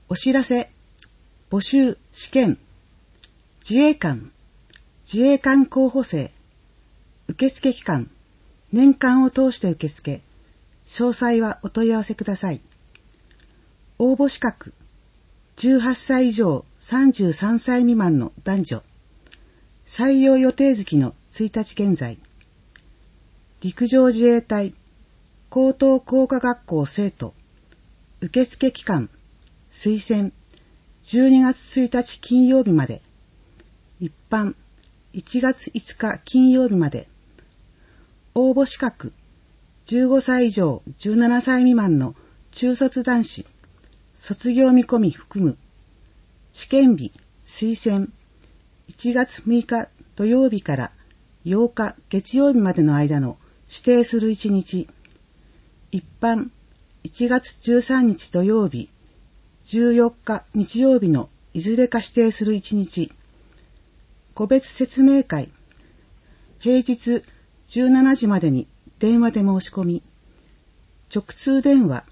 お知らせ、募集、試験、自衛官候補生、受付期間、年間を通して受付、詳細はお問い合わせください。応募資格、18歳以上33歳未満の男女、採用予定月の1日現在、陸上自衛隊高等工科学校生徒、受付期間、推薦、12月1日金曜日まで、一般、1月5日金曜日まで、応募資格、15歳以上17歳未満の中卒男子、卒業見込み含む、試験日、推薦、1月6日土曜日から8日月曜日までの間の指定する1日、一般、1月13日土曜日、14日日曜日のいずれか指定する1日、個別説明会、平日17時までに電話で申し込み、直通電話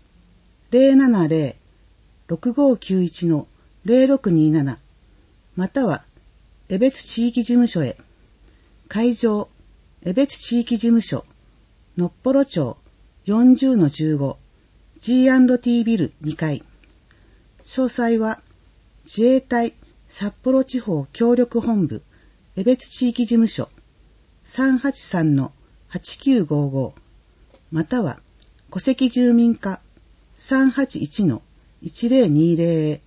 070-6591-0627 または江別地域事務所へ、会場江別地域事務所のっぽろ町 40-15 G&T ビル2階、詳細は自衛隊札幌地方協力本部江別地域事務所 383-8955 または戸籍住民課 381-1020 へ。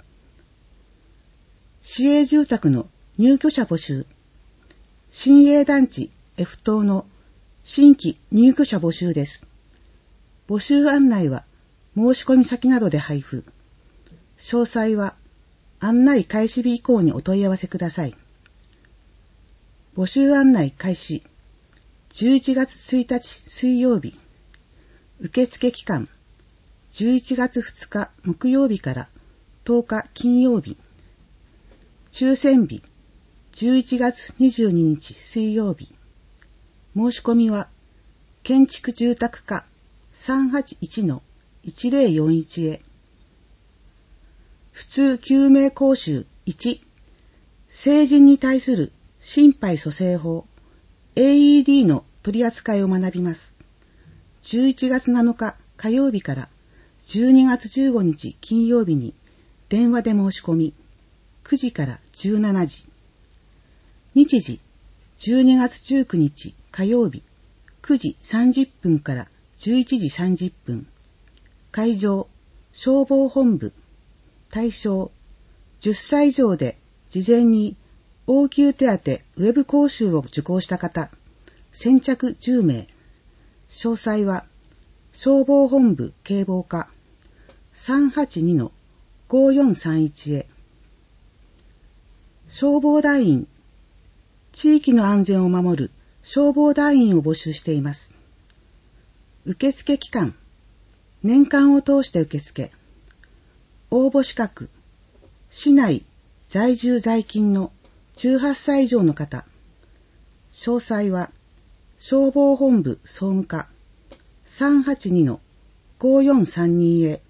市営住宅の入居者募集、新営団地 F 棟の新規入居者募集です。募集案内は申し込み先などで配布。詳細は案内開始日以降にお問い合わせください。募集案内開始。11月1日水曜日。受付期間。11月2日木曜日から10日金曜日。抽選日。11月22日水曜日。申し込みは建築住宅課 381-1041 へ。普通救命講習1、成人に対する心肺蘇生法 AED の取り扱いを学びます。11月7日火曜日から12月15日金曜日に電話で申し込み、9時から17時。日時、12月19日火曜日、9時30分から11時30分。会場、消防本部。対象、10歳以上で事前に応急手当ウェブ講習を受講した方、先着10名。詳細は、消防本部警防課 382-5431 へ。消防団員、地域の安全を守る消防団員を募集しています。受付期間、年間を通して受付。応募資格、市内在住在勤の18歳以上の方。詳細は、消防本部総務課 382-5432 へ。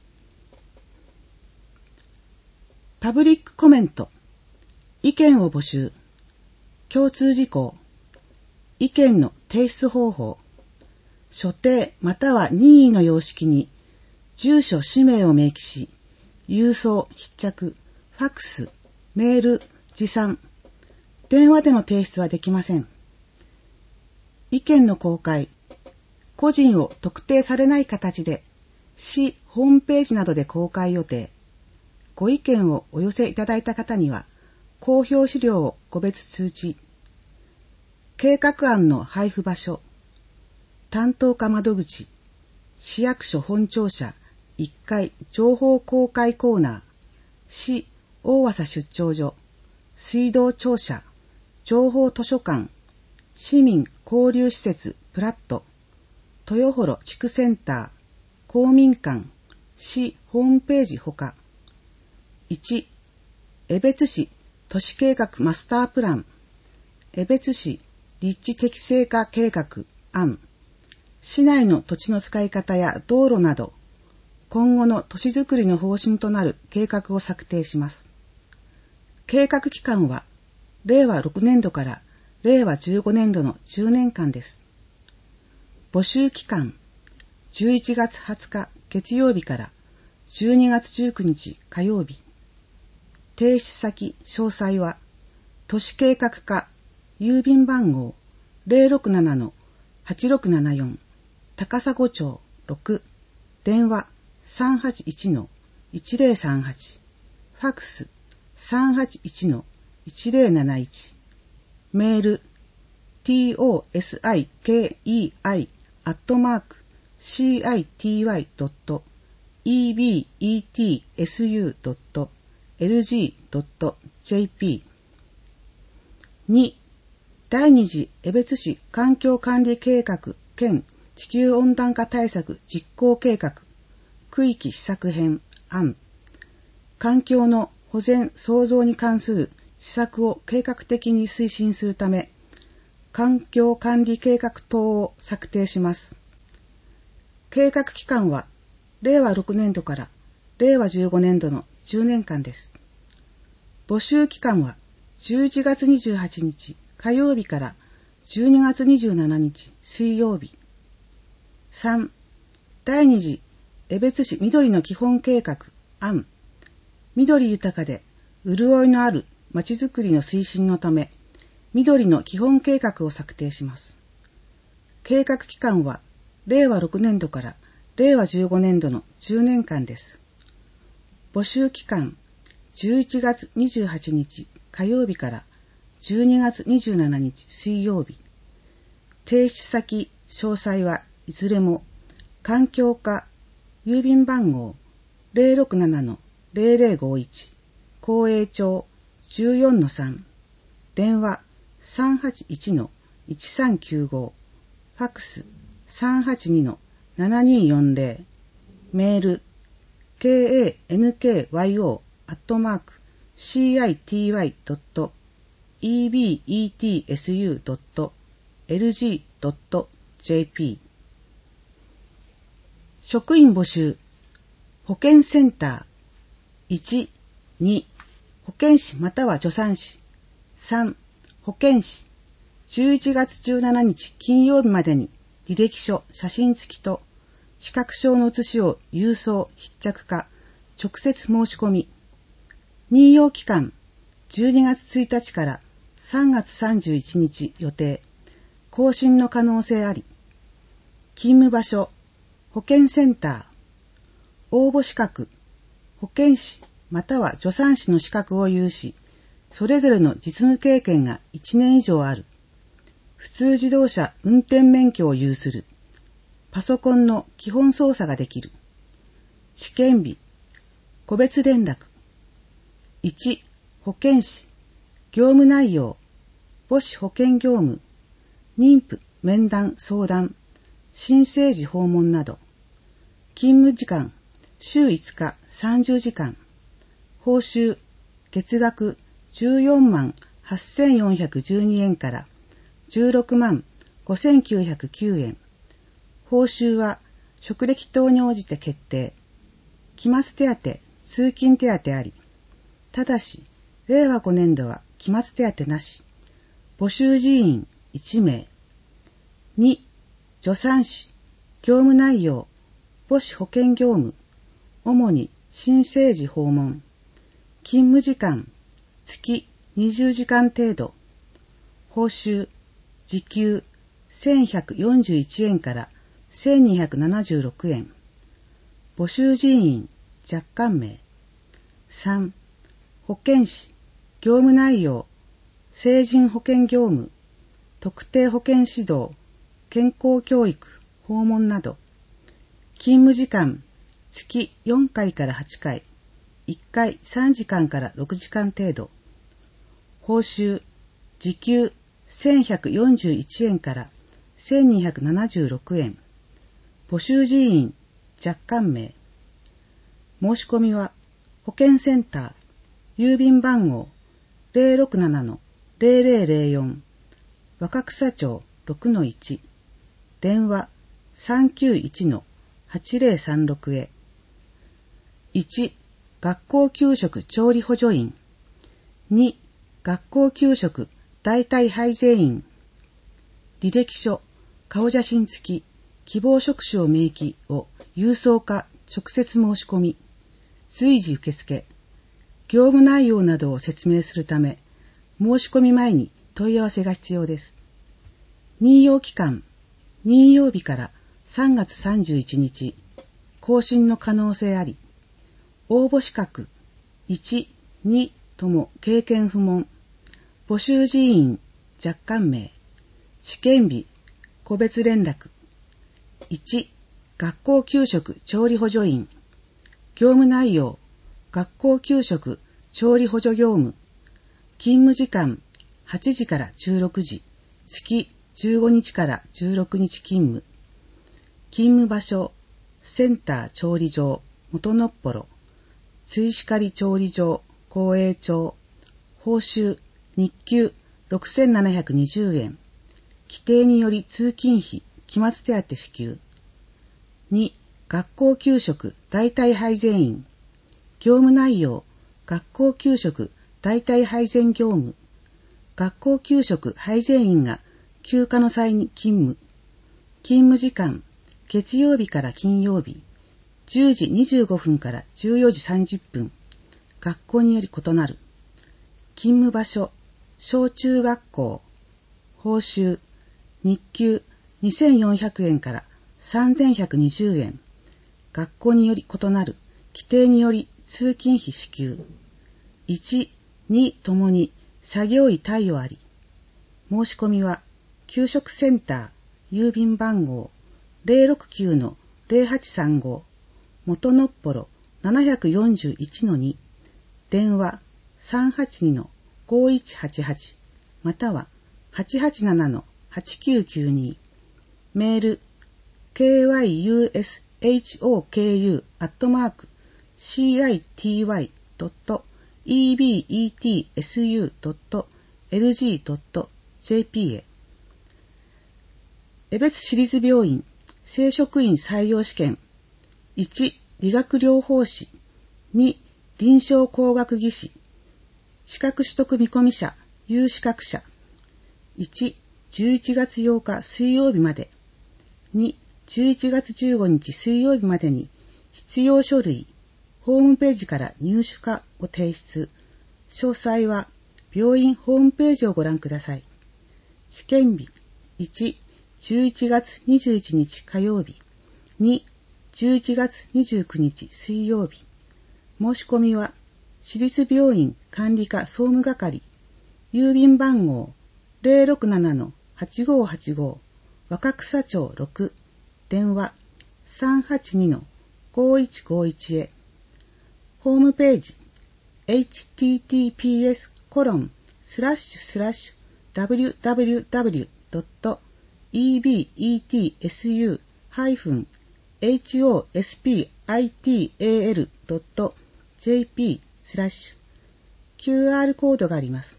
パブリックコメント、意見を募集。共通事項、意見の提出方法。所定または任意の様式に、住所氏名を明記し、郵送、筆着、ファックス、メール、持参、電話での提出はできません。意見の公開、個人を特定されない形で、市ホームページなどで公開予定。ご意見をお寄せいただいた方には、公表資料を個別通知。計画案の配布場所、担当課窓口、市役所本庁舎1階情報公開コーナー、市大和出張所、水道庁舎、情報図書館、市民交流施設プラット、豊幌地区センター、公民館、市ホームページほか。1、江別市都市計画マスタープラン、江別市立地適正化計画案、市内の土地の使い方や道路など、 今後の都市づくりの方針となる計画を策定します。計画期間は令和6年度から令和15年度の10年間です。募集期間11月20日月曜日から12月19日火曜日。提出先詳細は都市計画課郵便番号 067-8674 高砂町6電話 381-1038 ファクス 381-1071 メール toskei@city.ebetsu.lg.jp 2. 第二次江別市環境管理計画兼地球温暖化対策実行計画区域施策編案環境の保全創造に関する施策を計画的に推進するため環境管理計画等を策定します。計画期間は令和6年度から令和15年度の10年間です。募集期間は11月28日火曜日から12月27日水曜日。3. 第二次江別市緑の基本計画案緑豊かで潤いのあるまちづくりの推進のため緑の基本計画を策定します。計画期間は令和6年度から令和15年度の10年間です。募集期間11月28日火曜日から12月27日水曜日。提出先詳細はいずれも環境課郵便番号 067-0051 公営町 14-3 電話 381-1395 ファクス 382-7240 メール kankyo.city.ebetsu.lg.jp 職員募集保健センター 1、2 保健師または助産師3保健師11月17日金曜日までに履歴書写真付きと資格証の写しを郵送必着か直接申し込み任用期間12月1日から3月31日予定更新の可能性あり勤務場所保健センター応募資格保健師または助産師の資格を有しそれぞれの実務経験が1年以上ある普通自動車運転免許を有するパソコンの基本操作ができる試験日個別連絡1保健師業務内容母子保健業務妊婦面談相談新生児訪問など勤務時間週5日30時間報酬月額14万8412円から16万5909円報酬は職歴等に応じて決定期末手当通勤手当ありただし令和5年度は期末手当なし募集人員1名2助産師業務内容母子保健業務主に新生児訪問勤務時間月20時間程度報酬時給1141円から1276円募集人員若干名3保健師業務内容成人保健業務特定保健指導健康教育訪問など勤務時間月4回から8回1回3時間から6時間程度報酬時給1141円から1276円募集人員若干名申し込みは保健センター郵便番号 067-0004 若草町 6-1 電話 391-8036 へ 1、学校給食調理補助員。2、学校給食代替配膳員。履歴書、顔写真付き、希望職種を明記を郵送か直接申し込み、随時受付、業務内容などを説明するため、申し込み前に問い合わせが必要です。任用期間、任用日から3月31日、更新の可能性あり、応募資格、1、2とも経験不問、募集人員、若干名、試験日、個別連絡。1、学校給食調理補助員。業務内容、学校給食調理補助業務。勤務時間、8時から16時、月15日から16日勤務。勤務場所、センター調理場、元のっぽろ。追試刈調理場、公営町。報酬、日給6720円。規定により通勤費、期末手当支給。2、学校給食代替配膳員。業務内容、学校給食代替配膳業務。学校給食配膳員が休暇の際に勤務。勤務時間、月曜日から金曜日、10時25分から14時30分。学校により異なる。勤務場所、小中学校。報酬、日給2400円から3120円。学校により異なる。規定により通勤費支給。1、2ともに作業医貸与あり。申し込みは、給食センター、郵便番号 069-0835、元のっぽろ 741-2、電話 382-5188、または 887-8992、メール kyushoku.citY.ebetsu.lg.jp へ。江別市立病院正職員採用試験。1、理学療法士。2、臨床工学技士。資格取得見込み者、有資格者。1、11月8日水曜日まで。2、11月15日水曜日までに必要書類、ホームページから入手可を提出。詳細は病院ホームページをご覧ください。試験日。1、11月21日火曜日。2、11月29日水曜日。申し込みは、市立病院管理課総務係、郵便番号 067-8585、若草町6、電話 382-5151 へ。ホームページ、https://www.ebetsu-hospital.jp/QR コードがあります。